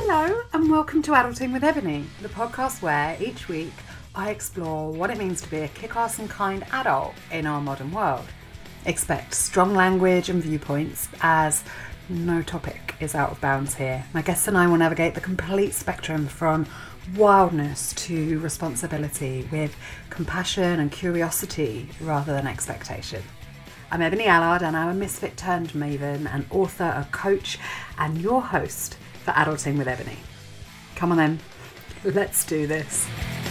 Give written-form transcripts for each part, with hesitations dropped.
Hello and welcome to Adulting with Ebony, the podcast where each week I explore what it means to be a kick-ass and kind adult in our modern world. Expect strong language and viewpoints as no topic is out of bounds here. My guests and I will navigate the complete spectrum from wildness to responsibility with compassion and curiosity rather than expectation. I'm Ebony Allard and I'm a misfit turned maven, an author, a coach and your host for Adulting with Ebony. Come on then, let's do this.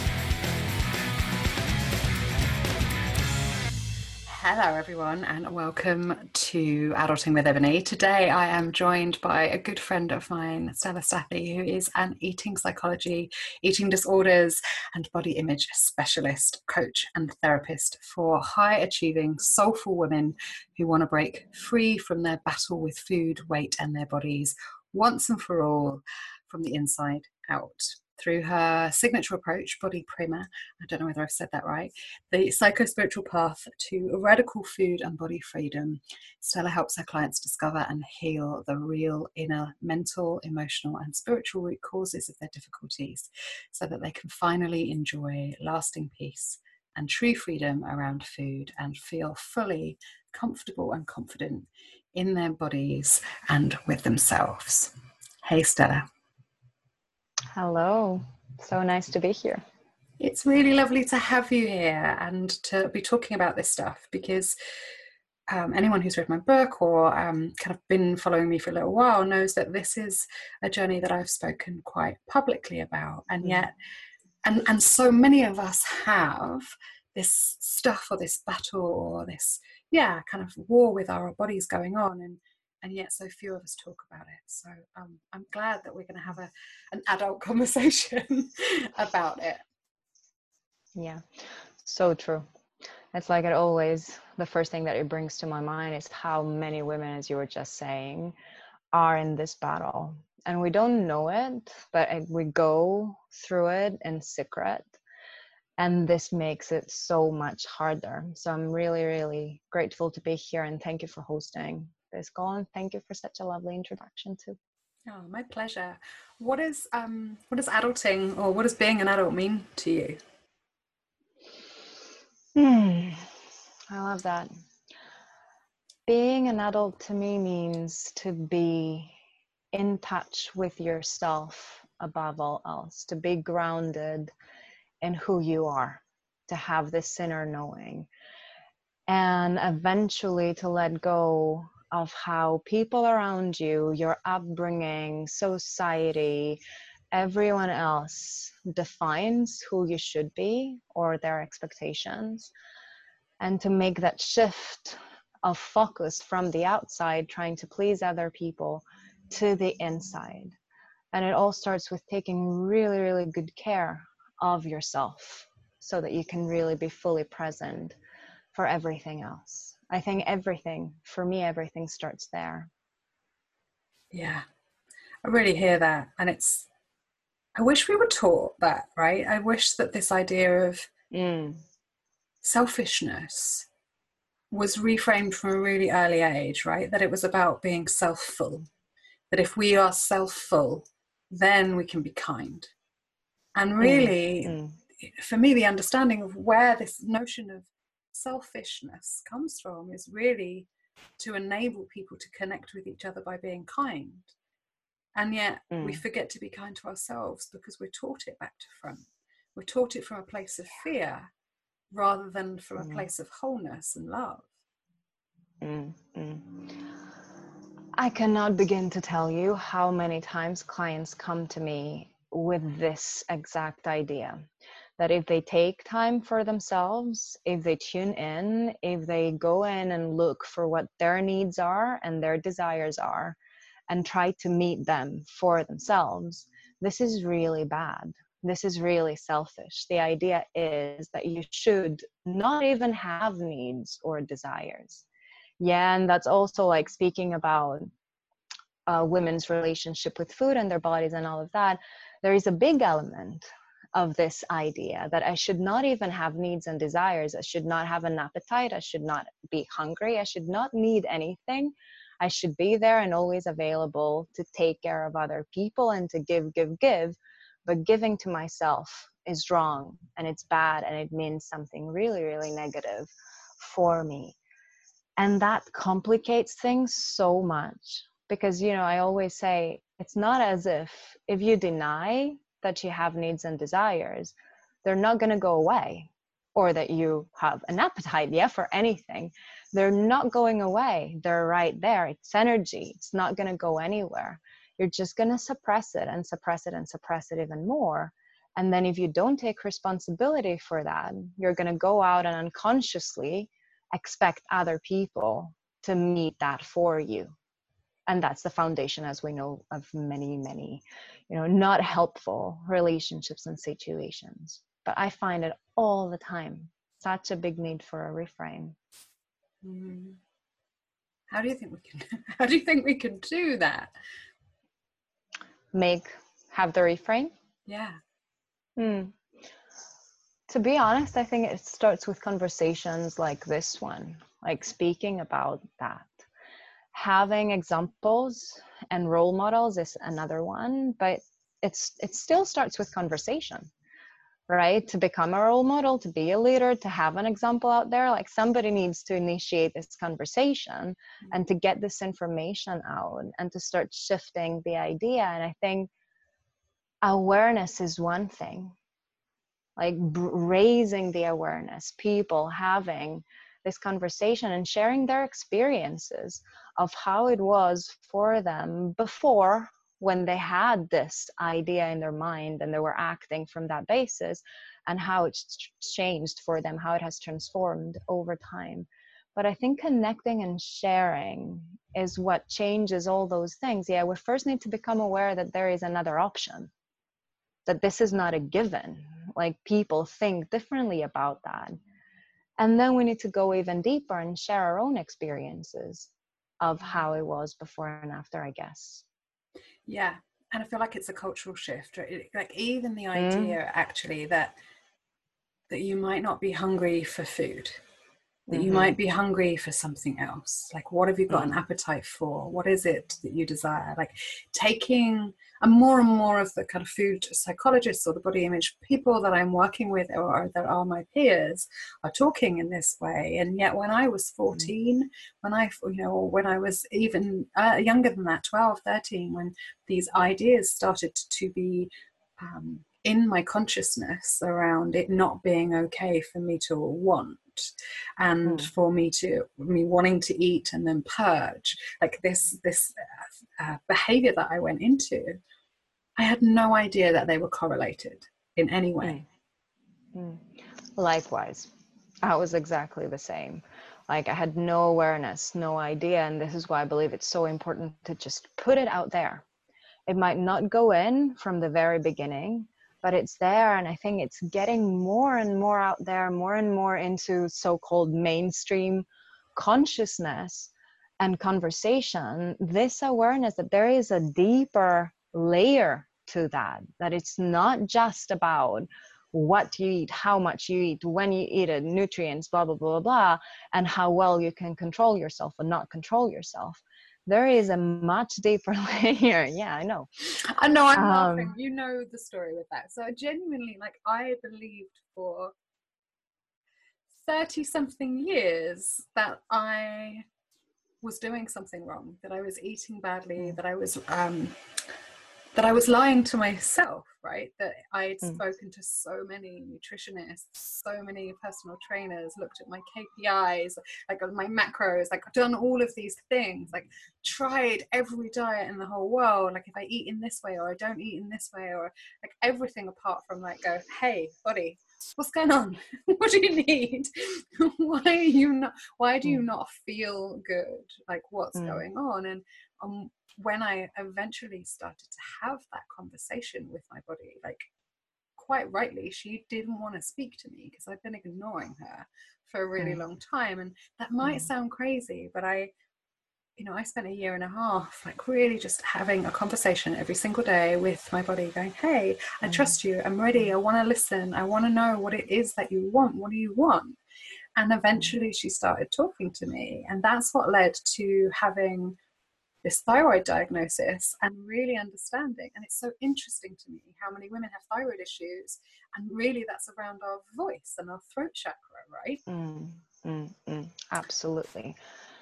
Hello everyone and welcome to Adulting with Ebony. Today I am joined by a good friend of mine, Stella Stathi, who is an eating psychology, eating disorders and body image specialist, coach and therapist for high achieving, soulful women who want to break free from their battle with food, weight and their bodies once and for all from the inside out. Through her signature approach, Body Prima, I don't know whether I've said that right, the psycho-spiritual path to radical food and body freedom, Stella helps her clients discover and heal the real inner mental, emotional and spiritual root causes of their difficulties so that they can finally enjoy lasting peace and true freedom around food and feel fully comfortable and confident in their bodies and with themselves. Hey, Stella. Hello. So nice to be here. It's really lovely to have you here and to be talking about this stuff because anyone who's read my book or kind of been following me for a little while knows that this is a journey that I've spoken quite publicly about, and yet and so many of us have this stuff or this battle or this kind of war with our bodies going on, and yet so few of us talk about it. So I'm glad that we're going to have an adult conversation about it. Yeah, so true. It's like the first thing that it brings to my mind is how many women, as you were just saying, are in this battle. And we don't know it, but we go through it in secret. And this makes it so much harder. So I'm really, really grateful to be here. And thank you for hosting this call. And thank you for such a lovely introduction too. Oh, my pleasure. What does adulting, or what does being an adult mean to you? I love that. Being an adult to me means to be in touch with yourself above all else, to be grounded in who you are, to have this inner knowing, and eventually to let go of how people around you, your upbringing, society, everyone else defines who you should be or their expectations, and to make that shift of focus from the outside, trying to please other people, to the inside. And it all starts with taking really, really good care of yourself so that you can really be fully present for everything else. I think everything starts there. Yeah, I really hear that. And I wish we were taught that, right? I wish that this idea of selfishness was reframed from a really early age, right? That it was about being self-full. That if we are self-full, then we can be kind. And really, for me, the understanding of where this notion of selfishness comes from is really to enable people to connect with each other by being kind. And yet we forget to be kind to ourselves because we're taught it back to front. We're taught it from a place of fear rather than from a place of wholeness and love. I cannot begin to tell you how many times clients come to me with this exact idea, that if they take time for themselves, if they tune in, if they go in and look for what their needs are and their desires are and try to meet them for themselves, this is really bad. This is really selfish. The idea is that you should not even have needs or desires. Yeah, and that's also like speaking about women's relationship with food and their bodies and all of that. There is a big element of this idea that I should not even have needs and desires. I should not have an appetite. I should not be hungry. I should not need anything I should be there and always available to take care of other people and to give. But giving to myself is wrong and it's bad and it means something really, really negative for me. And that complicates things so much because, you know, I always say it's not as if you deny that you have needs and desires, they're not going to go away, or that you have an appetite, for anything. They're not going away. They're right there. It's energy. It's not going to go anywhere. You're just going to suppress it and suppress it and suppress it even more. And then if you don't take responsibility for that, you're going to go out and unconsciously expect other people to meet that for you. And that's the foundation, as we know, of many, many, you know, not helpful relationships and situations. But I find it all the time, such a big need for a reframe. How do you think we can do that? Have the reframe? Yeah. To be honest, I think it starts with conversations like this one, like speaking about that. Having examples and role models is another one, but it still starts with conversation, right? To become a role model, to be a leader, to have an example out there, like somebody needs to initiate this conversation and to get this information out and to start shifting the idea. And I think awareness is one thing, like raising the awareness, people having this conversation and sharing their experiences of how it was for them before, when they had this idea in their mind and they were acting from that basis, and how it's changed for them, how it has transformed over time. But I think connecting and sharing is what changes all those things. Yeah, we first need to become aware that there is another option, that this is not a given. Like, people think differently about that. And then we need to go even deeper and share our own experiences of how it was before and after, I guess. Yeah. And I feel like it's a cultural shift, right? Like even the idea actually that you might not be hungry for food, that you might be hungry for something else. Like, what have you got an appetite for? What is it that you desire? Like, taking and more of the kind of food psychologists or the body image people that I'm working with or that are my peers are talking in this way. And yet when I was 14, when I was even younger than that, 12, 13, when these ideas started to be in my consciousness around it not being okay for me to want, and for me wanting to eat and then purge, like this behavior that I went into, I had no idea that they were correlated in any way. Likewise, I was exactly the same. Like, I had no awareness, no idea. And this is why I believe it's so important to just put it out there. It might not go in from the very beginning, but it's there. And I think it's getting more and more out there, more and more into so-called mainstream consciousness and conversation, this awareness that there is a deeper layer to that, that it's not just about what you eat, how much you eat, when you eat it, nutrients, blah, blah, blah, blah, and how well you can control yourself or not control yourself. There is a much deeper layer. Yeah, I know. I'm laughing. You know the story with that. So genuinely, like, I believed for 30 something years that I was doing something wrong, that I was eating badly, that I was lying to myself, right? That I had spoken to so many nutritionists, so many personal trainers, looked at my KPIs, like my macros, like done all of these things, like tried every diet in the whole world, like if I eat in this way or I don't eat in this way, or like everything apart from like go, hey, body, what's going on? What do you need? Why do you not feel good? Like, what's going on? And when I eventually started to have that conversation with my body, like, quite rightly, she didn't want to speak to me because I'd been ignoring her for a really long time. And that might sound crazy, but I spent a year and a half, like, really just having a conversation every single day with my body, going, hey, I trust you, I'm ready, I want to listen, I want to know what it is that you want, what do you want? And eventually she started talking to me, and that's what led to having this thyroid diagnosis and really understanding. And it's so interesting to me how many women have thyroid issues, and really that's around our voice and our throat chakra, right? Absolutely.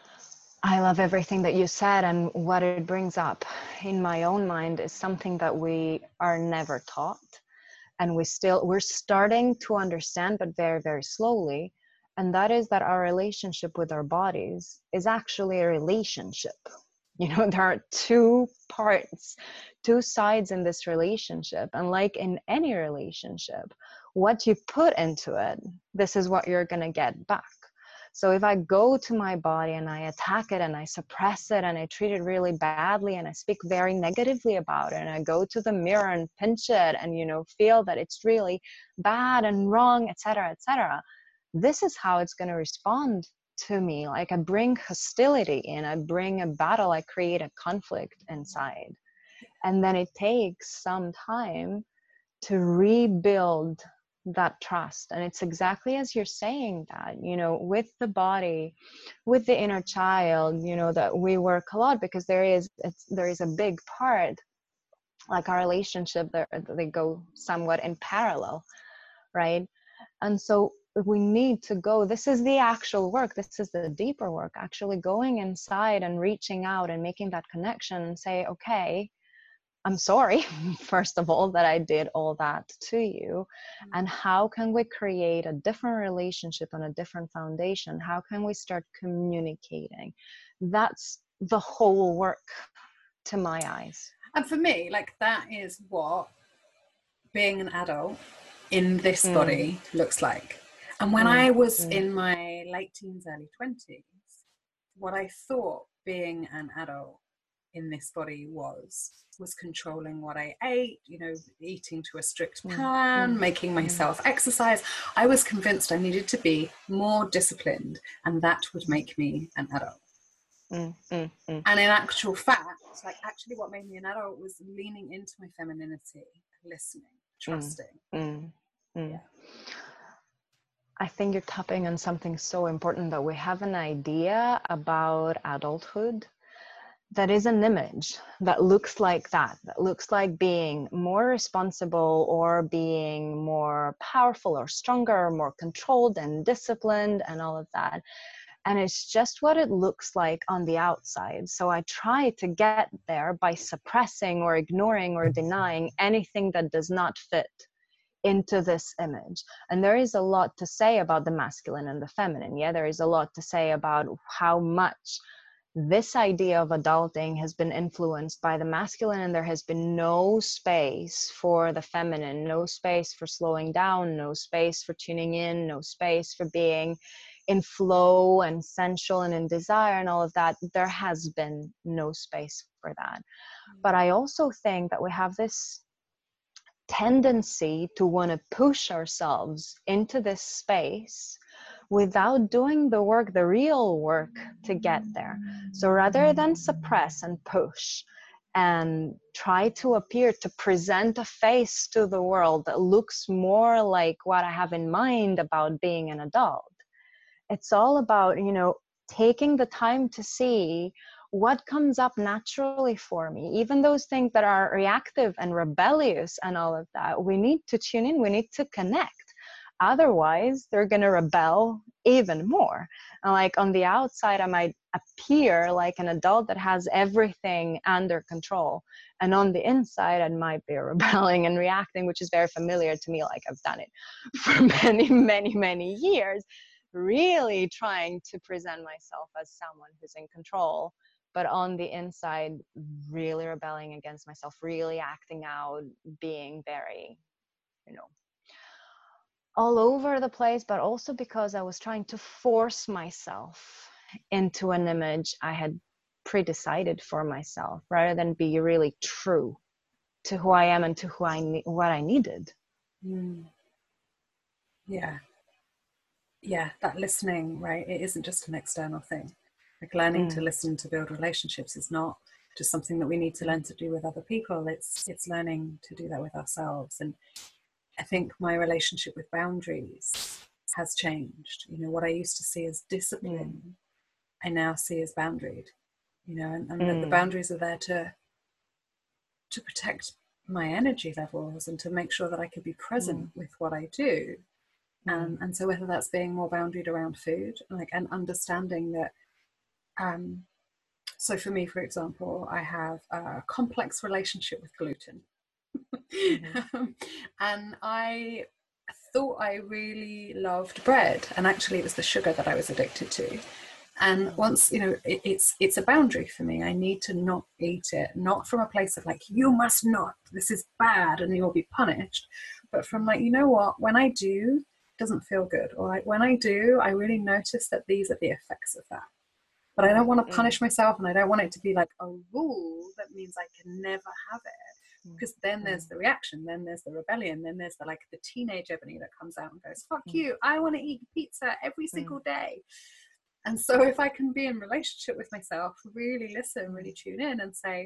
I love everything that you said, and what it brings up in my own mind is something that we are never taught, and we're starting to understand, but very, very slowly. And that is that our relationship with our bodies is actually a relationship. You know, there are two parts, two sides in this relationship. And like in any relationship, what you put into it, this is what you're going to get back. So if I go to my body and I attack it and I suppress it and I treat it really badly and I speak very negatively about it, and I go to the mirror and pinch it and, you know, feel that it's really bad and wrong, etc., this is how it's going to respond to me. Like, I bring hostility in, I bring a battle, I create a conflict inside. And then it takes some time to rebuild that trust. And it's exactly as you're saying that, you know, with the body, with the inner child, you know, that we work a lot, because there is a big part, like our relationship, they go somewhat in parallel, right? And so we need to go, this is the actual work, this is the deeper work, actually going inside and reaching out and making that connection and say, okay, I'm sorry, first of all, that I did all that to you. And how can we create a different relationship on a different foundation? How can we start communicating? That's the whole work to my eyes. And for me, like, that is what being an adult in this body looks like. And when I was in my late teens, early 20s, what I thought being an adult in this body was controlling what I ate, you know, eating to a strict plan, making myself exercise. I was convinced I needed to be more disciplined, and that would make me an adult. And in actual fact, like, actually what made me an adult was leaning into my femininity, listening, trusting. Yeah. I think you're tapping on something so important, that we have an idea about adulthood that is an image that looks like that looks like being more responsible or being more powerful or stronger or more controlled and disciplined and all of that. And it's just what it looks like on the outside. So I try to get there by suppressing or ignoring or denying anything that does not fit into this image. And there is a lot to say about the masculine and the feminine. Yeah, there is a lot to say about how much this idea of adulting has been influenced by the masculine, and there has been no space for the feminine, no space for slowing down, no space for tuning in, no space for being in flow and sensual and in desire and all of that. There has been no space for that. But I also think that we have this tendency to want to push ourselves into this space without doing the work, the real work, to get there. So rather than suppress and push and try to appear, to present a face to the world that looks more like what I have in mind about being an adult, it's all about, you know, taking the time to see what comes up naturally for me. Even those things that are reactive and rebellious and all of that, we need to tune in, we need to connect. Otherwise, they're going to rebel even more. And like on the outside, I might appear like an adult that has everything under control. And on the inside, I might be rebelling and reacting, which is very familiar to me. Like, I've done it for many, many, many years, really trying to present myself as someone who's in control, but on the inside, really rebelling against myself, really acting out, being very, you know, all over the place, but also because I was trying to force myself into an image I had pre-decided for myself, rather than be really true to who I am and to who what I needed. Yeah, that listening, right? It isn't just an external thing. Like, learning to listen to build relationships is not just something that we need to learn to do with other people. It's learning to do that with ourselves. And I think my relationship with boundaries has changed. You know, what I used to see as discipline, I now see as boundaried. and that the boundaries are there to protect my energy levels and to make sure that I could be present with what I do. And so whether that's being more boundaried around food, like, and understanding that, so for me, for example, I have a complex relationship with gluten. And I thought I really loved bread, and actually it was the sugar that I was addicted to. And once, it's a boundary for me. I need to not eat it, not from a place of like, you must not, this is bad and you'll be punished, but from like, you know what, when I do, it doesn't feel good. Or like, when I do, I really notice that these are the effects of that. But I don't want to punish myself, and I don't want it to be like a rule that means I can never have it. Because then there's the reaction, then there's the rebellion, then there's the teenage Ebony that comes out and goes, fuck you, I want to eat pizza every single day. And so if I can be in relationship with myself, really listen, really tune in and say,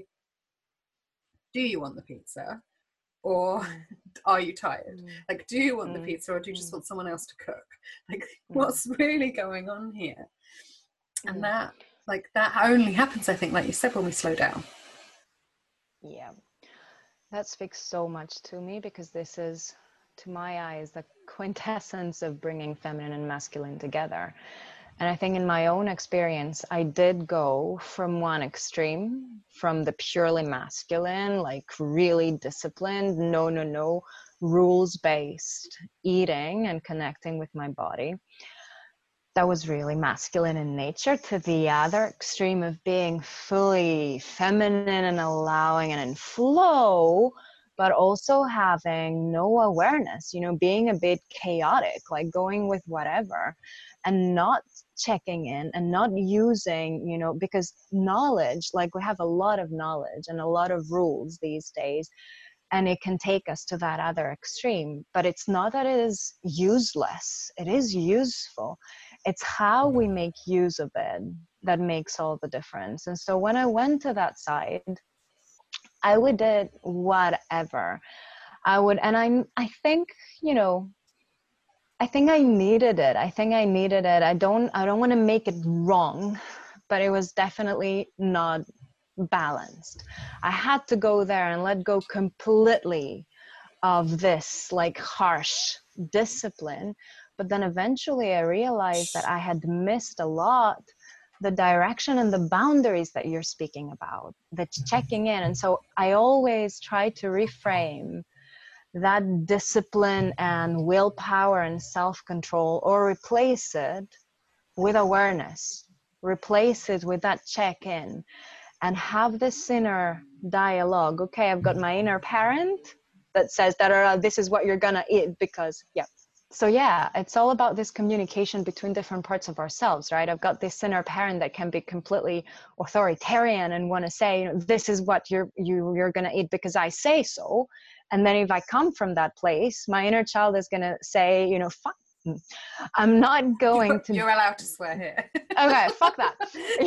do you want the pizza? Or are you tired? Like, do you want the pizza, or do you just want someone else to cook? Like, what's really going on here? And that only happens, I think, like you said, when we slow down. Yeah. That speaks so much to me, because this is, to my eyes, the quintessence of bringing feminine and masculine together. And I think in my own experience, I did go from one extreme, from the purely masculine, like really disciplined, no, rules-based eating and connecting with my body. That was really masculine in nature, to the other extreme of being fully feminine and allowing and in flow, but also having no awareness, being a bit chaotic, like going with whatever and not checking in and not using, because knowledge, like we have a lot of knowledge and a lot of rules these days, and it can take us to that other extreme. But it's not that it is useless, it is useful. It's how we make use of it that makes all the difference. And so when I went to that side, I would do whatever. And I think, I think I needed it. I don't want to make it wrong, but it was definitely not balanced. I had to go there and let go completely of this like harsh discipline. But then eventually I realized that I had missed a lot the direction and the boundaries that you're speaking about, the checking in. And so I always try to reframe that discipline and willpower and self-control, or replace it with awareness, replace it with that check-in, and have this inner dialogue. Okay, I've got my inner parent that says that this is what you're gonna eat because, yeah. So yeah, it's all about this communication between different parts of ourselves, right? I've got this inner parent that can be completely authoritarian and want to say, this is what you're gonna eat because I say so. And then if I come from that place, my inner child is gonna say, fuck, I'm not going to. You're allowed to swear here. Okay, fuck that.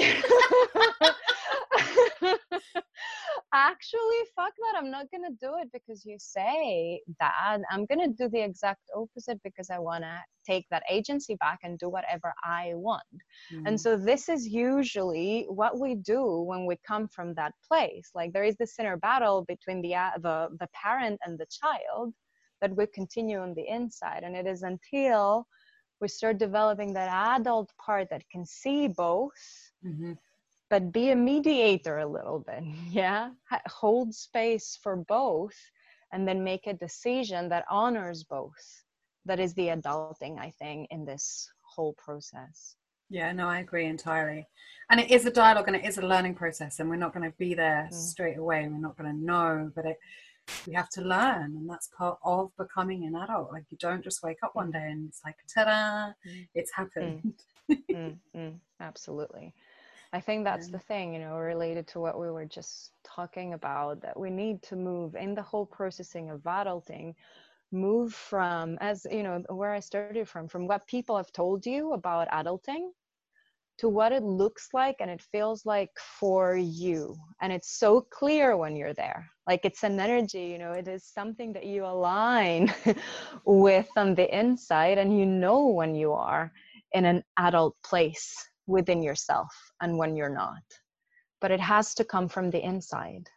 Actually, fuck that. I'm not gonna do it because you say that. I'm gonna do the exact opposite because I want to take that agency back and do whatever I want. And so this is usually what we do when we come from that place. Like, there is this inner battle between the parent and the child that we continue on the inside, and it is until we start developing that adult part that can see both, but be a mediator a little bit, yeah? Hold space for both, and then make a decision that honors both. That is the adulting, I think, in this whole process. Yeah, no, I agree entirely. And it is a dialogue, and it is a learning process, and we're not going to be there straight away. We're not going to know, but we have to learn, and that's part of becoming an adult. Like, you don't just wake up one day and it's like, ta-da, it's happened. Absolutely. I think that's the thing, related to what we were just talking about, that we need to move in the whole processing of adulting, move from, as where I started from what people have told you about adulting, to what it looks like and it feels like for you. And it's so clear when you're there. Like, it's an energy, it is something that you align with on the inside, and when you are in an adult place within yourself and when you're not. but it has to come from the inside.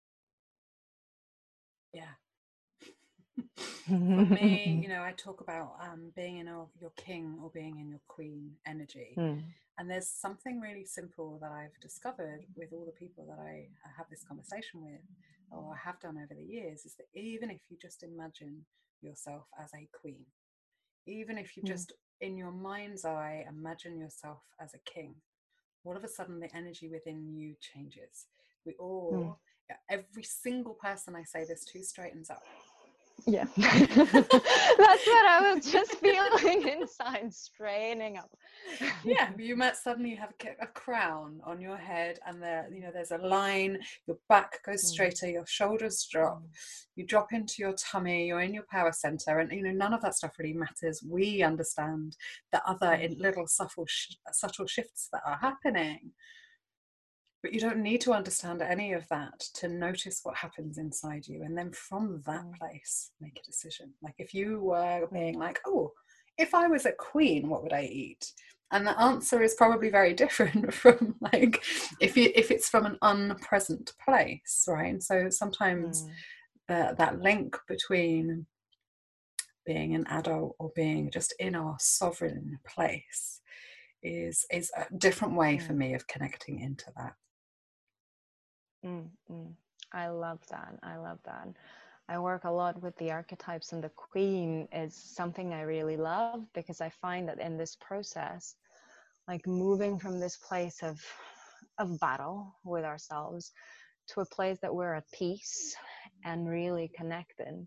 Yeah. For me, you know, I talk about being in your king or being in your queen energy. And there's something really simple that I've discovered with all the people that I have this conversation with, or have done over the years, is that even if you just imagine yourself as a queen, even if you just in your mind's eye imagine yourself as a king, all of a sudden the energy within you changes. We all, every single person I say this to straightens up. Yeah. That's what I was just feeling inside, straining up. Yeah, you might suddenly have a crown on your head, and there, you know, there's a line, your back goes straighter, your shoulders drop, you drop into your tummy, you're in your power center, and you know, none of that stuff really matters. We understand the other little subtle shifts that are happening. But you don't need to understand any of that to notice what happens inside you. And then from that place, make a decision. Like if you were being like, oh, if I was a queen, what would I eat? And the answer is probably very different from like, if it's from an unpresent place, right? And so sometimes that link between being an adult or being just in our sovereign place is a different way for me of connecting into that. I love that. I love that. I work a lot with the archetypes, and the queen is something I really love, because I find that in this process, like moving from this place of battle with ourselves to a place that we're at peace and really connected,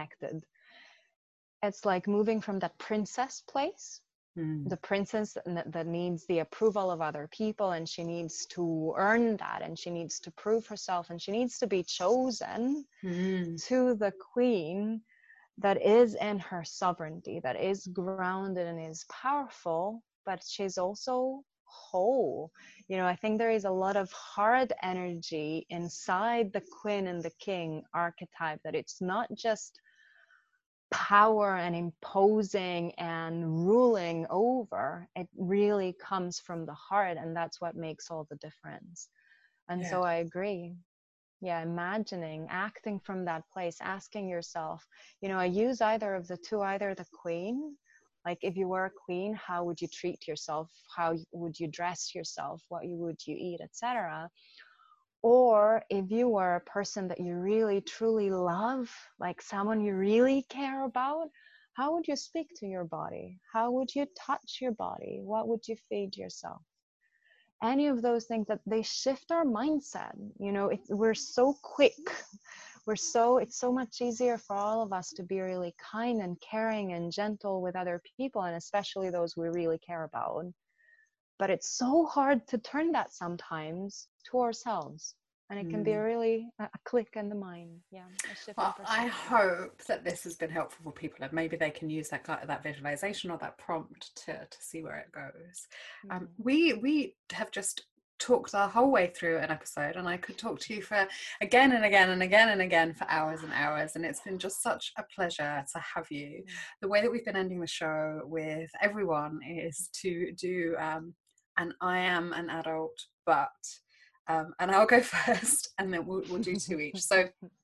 it's like moving from that princess place, the princess that needs the approval of other people, and she needs to earn that, and she needs to prove herself, and she needs to be chosen, to the queen that is in her sovereignty, that is grounded and is powerful, but she's also whole. You know, I think there is a lot of hard energy inside the queen and the king archetype, that it's not just power and imposing and ruling over. It really comes from the heart, and that's what makes all the difference. And so I agree. Yeah, imagining, acting from that place, asking yourself, you know, I use either of the two, either the queen, like if you were a queen, how would you treat yourself? How would you dress yourself? What would you eat, etc.? Or if you were a person that you really truly love, like someone you really care about, how would you speak to your body? How would you touch your body? What would you feed yourself? Any of those things, that they shift our mindset. You know, we're so quick. It's so much easier for all of us to be really kind and caring and gentle with other people, and especially those we really care about. But it's so hard to turn that sometimes to ourselves. And it can be really a click in the mind. Yeah. Well, I hope that this has been helpful for people, and maybe they can use that visualization or that prompt to see where it goes. We have just talked the whole way through an episode, and I could talk to you for again and again and again and again for hours and hours, and it's been just such a pleasure to have you. The way that we've been ending the show with everyone is to do and I am an adult, but and I'll go first, and then we'll do two each. So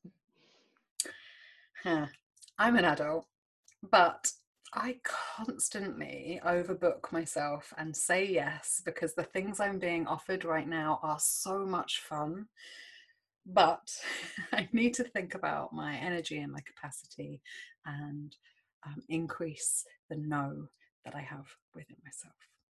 I'm an adult, but I constantly overbook myself and say yes, because the things I'm being offered right now are so much fun. But I need to think about my energy and my capacity, and increase the no that I have within myself.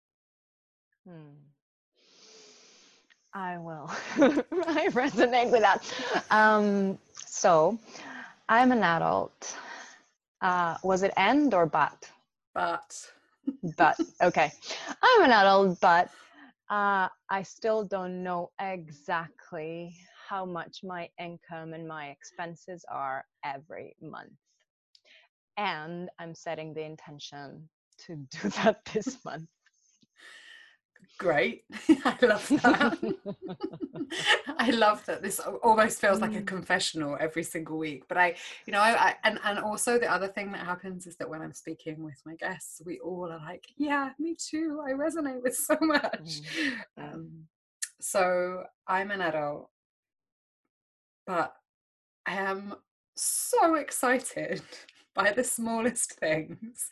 I will. I resonate with that. So I'm an adult. Was it and or but? But Okay. I'm an adult, but I still don't know exactly how much my income and my expenses are every month. And I'm setting the intention to do that this month. Great. I love that. I love that this almost feels like a confessional every single week. But and also the other thing that happens is that when I'm speaking with my guests, we all are like, yeah, me too. I resonate with so much. So I'm an adult, but I am so excited by the smallest things.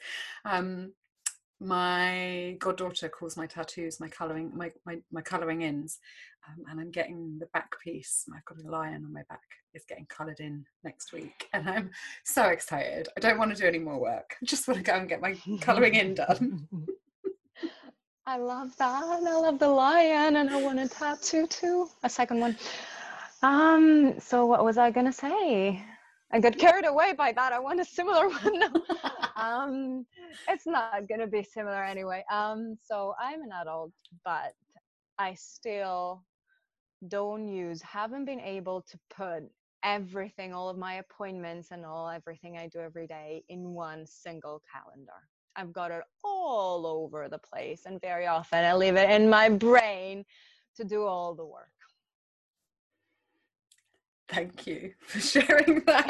My goddaughter calls my tattoos my colouring ins, and I'm getting the back piece. I've got a lion on my back. It's getting coloured in next week, and I'm so excited. I don't want to do any more work. I just want to go and get my colouring in done. I love that. I love the lion, and I want a tattoo too. A second one. So what was I gonna say? I got carried away by that. I want a similar one now. It's not gonna be similar anyway. So I'm an adult, but I still haven't been able to put everything, all of my appointments and everything I do every day in one single calendar. I've got it all over the place, and very often I leave it in my brain to do all the work. Thank you for sharing that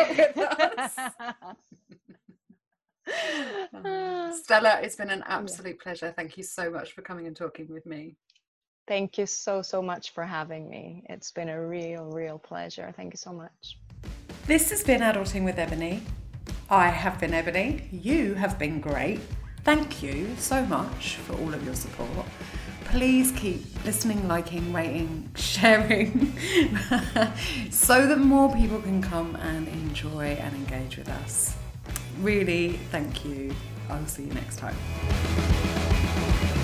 with us. Stella, it's been an absolute pleasure. Thank you so much for coming and talking with me. Thank you so much for having me. It's been a real pleasure. Thank you so much. This has been Adulting with Ebony. I have been Ebony. You have been great. Thank you so much for all of your support. Please keep listening, liking, rating, sharing so that more people can come and enjoy and engage with us. Really, thank you. I'll see you next time.